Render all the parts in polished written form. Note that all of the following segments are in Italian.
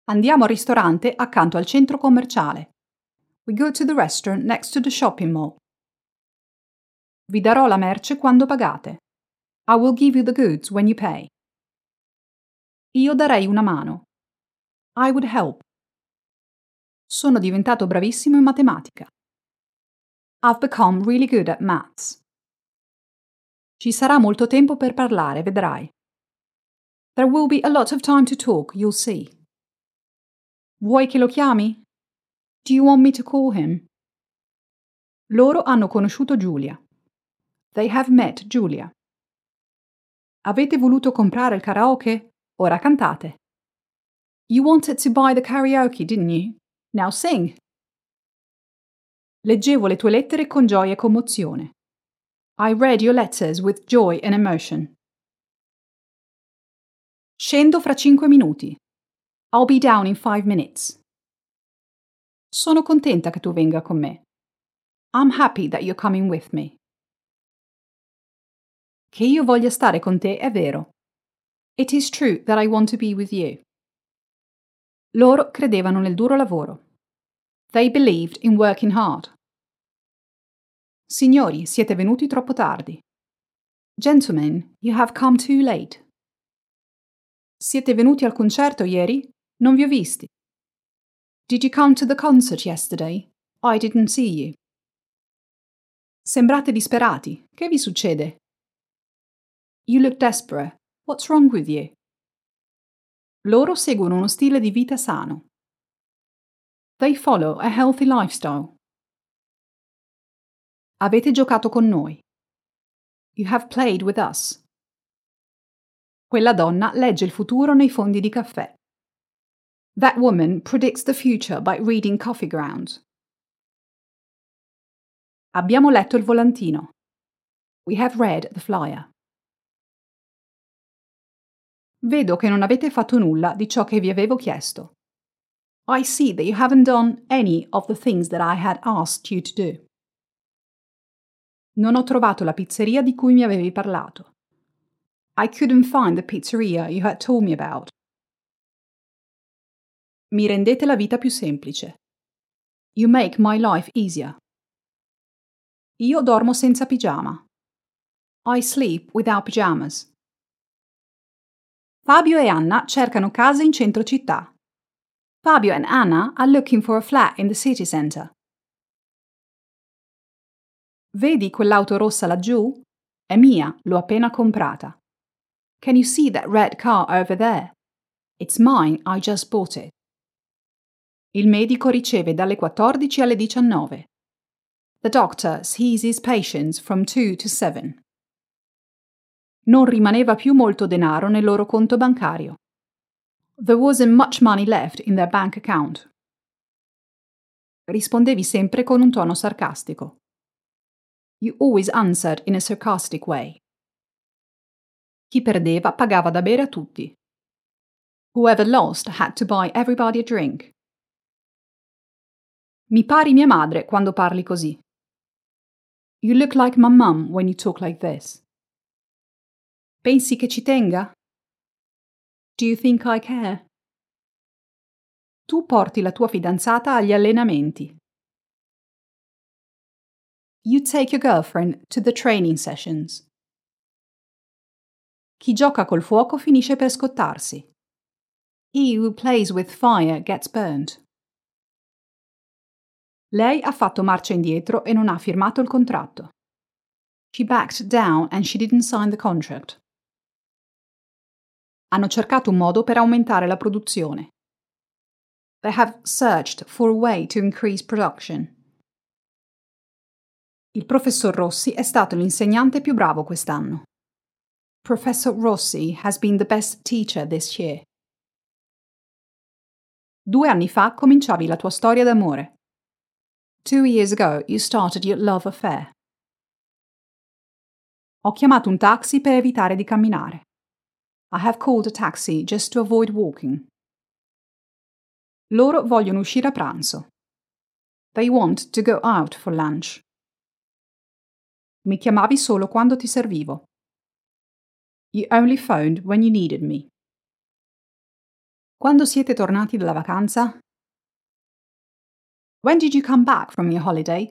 Andiamo al ristorante accanto al centro commerciale. We go to the restaurant next to the shopping mall. Vi darò la merce quando pagate. I will give you the goods when you pay. Io darei una mano. I would help. Sono diventato bravissimo in matematica. I've become really good at maths. Ci sarà molto tempo per parlare, vedrai. There will be a lot of time to talk, you'll see. Vuoi che lo chiami? Do you want me to call him? Loro hanno conosciuto Giulia. They have met Julia. Avete voluto comprare il karaoke? Ora cantate. You wanted to buy the karaoke, didn't you? Now sing. Leggevo le tue lettere con gioia e commozione. I read your letters with joy and emotion. Scendo fra 5 minuti. I'll be down in 5 minutes. Sono contenta che tu venga con me. I'm happy that you're coming with me. Che io voglia stare con te è vero. It is true that I want to be with you. Loro credevano nel duro lavoro. They believed in working hard. Signori, siete venuti troppo tardi. Gentlemen, you have come too late. Siete venuti al concerto ieri? Non vi ho visti. Did you come to the concert yesterday? I didn't see you. Sembrate disperati. Che vi succede? You look desperate. What's wrong with you? Loro seguono uno stile di vita sano. They follow a healthy lifestyle. Avete giocato con noi. You have played with us. Quella donna legge il futuro nei fondi di caffè. That woman predicts the future by reading coffee grounds. Abbiamo letto il volantino. We have read the flyer. Vedo che non avete fatto nulla di ciò che vi avevo chiesto. I see that you haven't done any of the things that I had asked you to do. Non ho trovato la pizzeria di cui mi avevi parlato. I couldn't find the pizzeria you had told me about. Mi rendete la vita più semplice. You make my life easier. Io dormo senza pigiama. I sleep without pajamas. Fabio e Anna cercano case in centro città. Fabio and Anna are looking for a flat in the city centre. Vedi quell'auto rossa laggiù? È mia, l'ho appena comprata. Can you see that red car over there? It's mine, I just bought it. Il medico riceve dalle 14 alle 19. The doctor sees his patients from 2 to 7. Non rimaneva più molto denaro nel loro conto bancario. There wasn't much money left in their bank account. Rispondevi sempre con un tono sarcastico. You always answered in a sarcastic way. Chi perdeva pagava da bere a tutti. Whoever lost had to buy everybody a drink. Mi pari mia madre quando parli così. You look like my mum when you talk like this. Pensi che ci tenga? Do you think I care? Tu porti la tua fidanzata agli allenamenti. You take your girlfriend to the training sessions. Chi gioca col fuoco finisce per scottarsi. He who plays with fire gets burned. Lei ha fatto marcia indietro e non ha firmato il contratto. She backed down and she didn't sign the contract. Hanno cercato un modo per aumentare la produzione. They have searched for a way to increase production. Il professor Rossi è stato l'insegnante più bravo quest'anno. Professor Rossi has been the best teacher this year. 2 anni fa cominciavi la tua storia d'amore. 2 years ago you started your love affair. Ho chiamato un taxi per evitare di camminare. I have called a taxi just to avoid walking. Loro vogliono uscire a pranzo. They want to go out for lunch. Mi chiamavi solo quando ti servivo. You only phoned when you needed me. Quando siete tornati dalla vacanza? When did you come back from your holiday?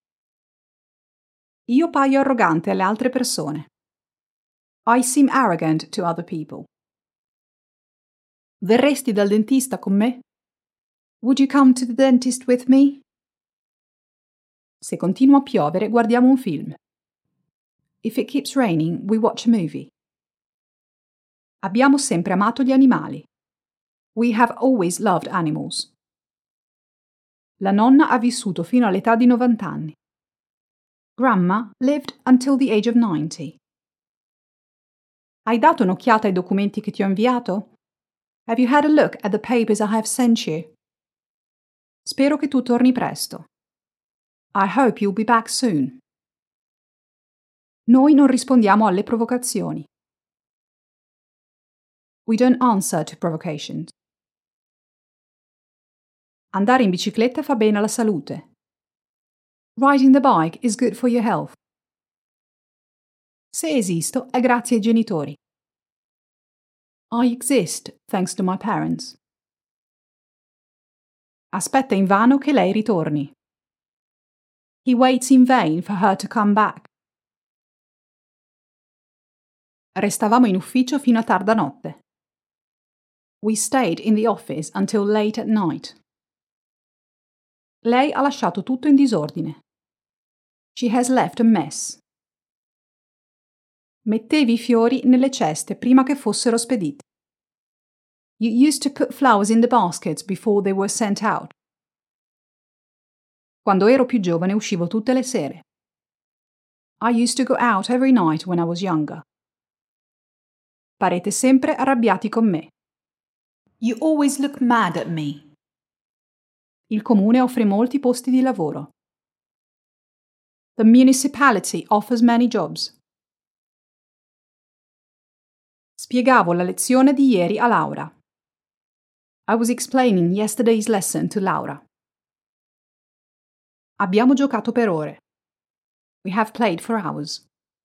Io paio arrogante alle altre persone. I seem arrogant to other people. Verresti dal dentista con me? Would you come to the dentist with me? Se continua a piovere, guardiamo un film. If it keeps raining, we watch a movie. Abbiamo sempre amato gli animali. We have always loved animals. La nonna ha vissuto fino all'età di 90 anni. Grandma lived until the age of 90. Hai dato un'occhiata ai documenti che ti ho inviato? Have you had a look at the papers I have sent you? Spero che tu torni presto. I hope you'll be back soon. Noi non rispondiamo alle provocazioni. We don't answer to provocations. Andare in bicicletta fa bene alla salute. Riding the bike is good for your health. Se esisto è grazie ai genitori. I exist thanks to my parents. Aspetta invano che lei ritorni. He waits in vain for her to come back. Restavamo in ufficio fino a tarda notte. We stayed in the office until late at night. Lei ha lasciato tutto in disordine. She has left a mess. Mettevi i fiori nelle ceste prima che fossero spediti. You used to put flowers in the baskets before they were sent out. Quando ero più giovane uscivo tutte le sere. I used to go out every night when I was younger. Parete sempre arrabbiati con me. You always look mad at me. Il comune offre molti posti di lavoro. The municipality offers many jobs. Spiegavo la lezione di ieri a Laura. I was explaining yesterday's lesson to Laura. Abbiamo giocato per ore. We have played for hours.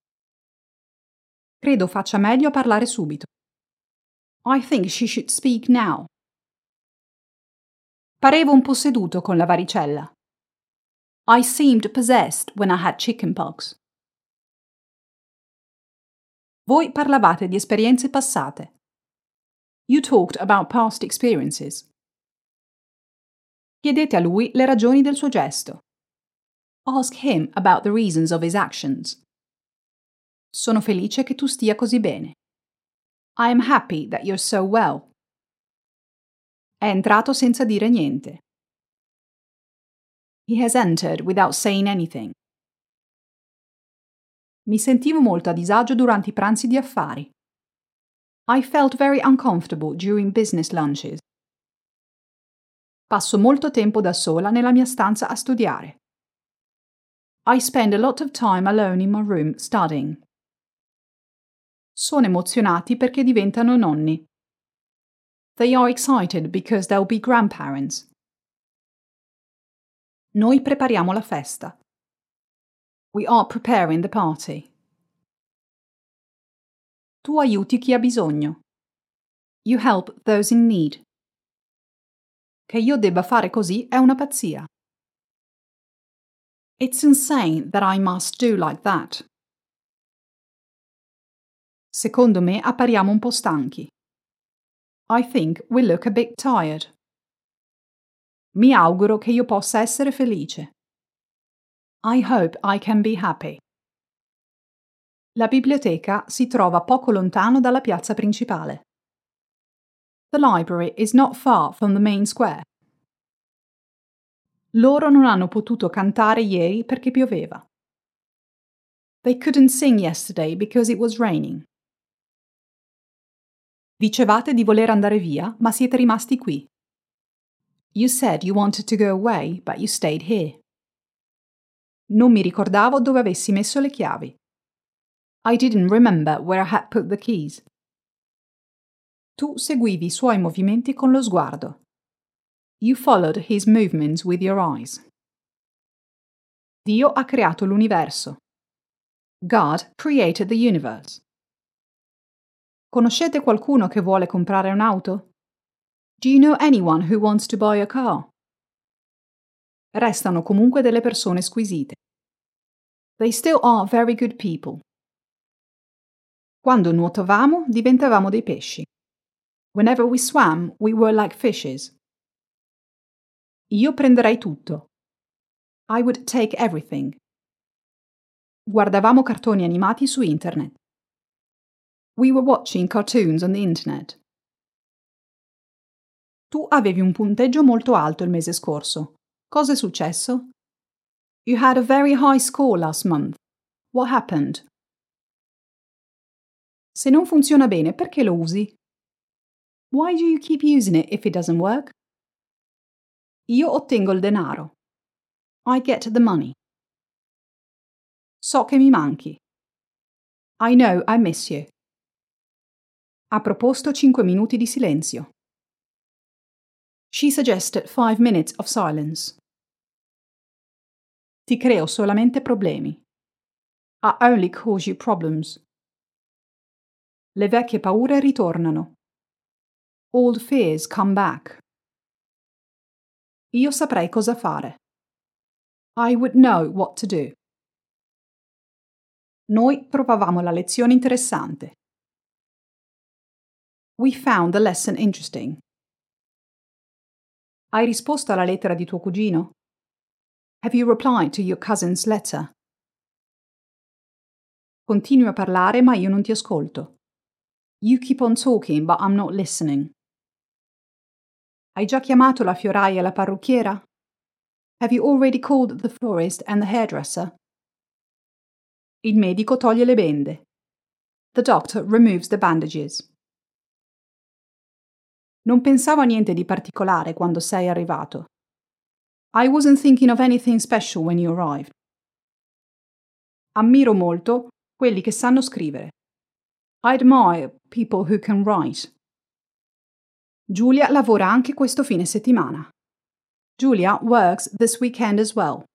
Credo faccia meglio a parlare subito. I think she should speak now. Parevo un posseduto con la varicella. I seemed possessed when I had chickenpox. Voi parlavate di esperienze passate. You talked about past experiences. Chiedete a lui le ragioni del suo gesto. Ask him about the reasons of his actions. Sono felice che tu stia così bene. I am happy that you're so well. È entrato senza dire niente. He has entered without saying anything. Mi sentivo molto a disagio durante i pranzi di affari. I felt very uncomfortable during business lunches. Passo molto tempo da sola nella mia stanza a studiare. I spend a lot of time alone in my room studying. Sono emozionati perché diventano nonni. They are excited because they'll be grandparents. Noi prepariamo la festa. We are preparing the party. Tu aiuti chi ha bisogno. You help those in need. Che io debba fare così è una pazzia. It's insane that I must do like that. Secondo me appariamo un po' stanchi. I think we look a bit tired. Mi auguro che io possa essere felice. I hope I can be happy. La biblioteca si trova poco lontano dalla piazza principale. The library is not far from the main square. Loro non hanno potuto cantare ieri perché pioveva. They couldn't sing yesterday because it was raining. Dicevate di voler andare via, ma siete rimasti qui. You said you wanted to go away, but you stayed here. Non mi ricordavo dove avessi messo le chiavi. I didn't remember where I had put the keys. Tu seguivi i suoi movimenti con lo sguardo. You followed his movements with your eyes. Dio ha creato l'universo. God created the universe. Conoscete qualcuno che vuole comprare un'auto? Do you know anyone who wants to buy a car? Restano comunque delle persone squisite. They still are very good people. Quando nuotavamo, diventavamo dei pesci. Whenever we swam, we were like fishes. Io prenderei tutto. I would take everything. Guardavamo cartoni animati su internet. We were watching cartoons on the internet. Tu avevi un punteggio molto alto il mese scorso. Cosa è successo? You had a very high score last month. What happened? Se non funziona bene, perché lo usi? Why do you keep using it if it doesn't work? Io ottengo il denaro. I get the money. So che mi manchi. I know I miss you. Ha proposto 5 minuti di silenzio. She suggested 5 minutes of silence. Ti creo solamente problemi. I only cause you problems. Le vecchie paure ritornano. Old fears come back. Io saprei cosa fare. I would know what to do. Noi trovavamo la lezione interessante. We found the lesson interesting. Hai risposto alla lettera di tuo cugino? Have you replied to your cousin's letter? Continui a parlare ma io non ti ascolto. You keep on talking but I'm not listening. Hai già chiamato la fioraia e la parrucchiera? Have you already called the florist and the hairdresser? Il medico toglie le bende. The doctor removes the bandages. Non pensavo a niente di particolare quando sei arrivato. I wasn't thinking of anything special when you arrived. Ammiro molto quelli che sanno scrivere. I admire people who can write. Giulia lavora anche questo fine settimana. Julia works this weekend as well.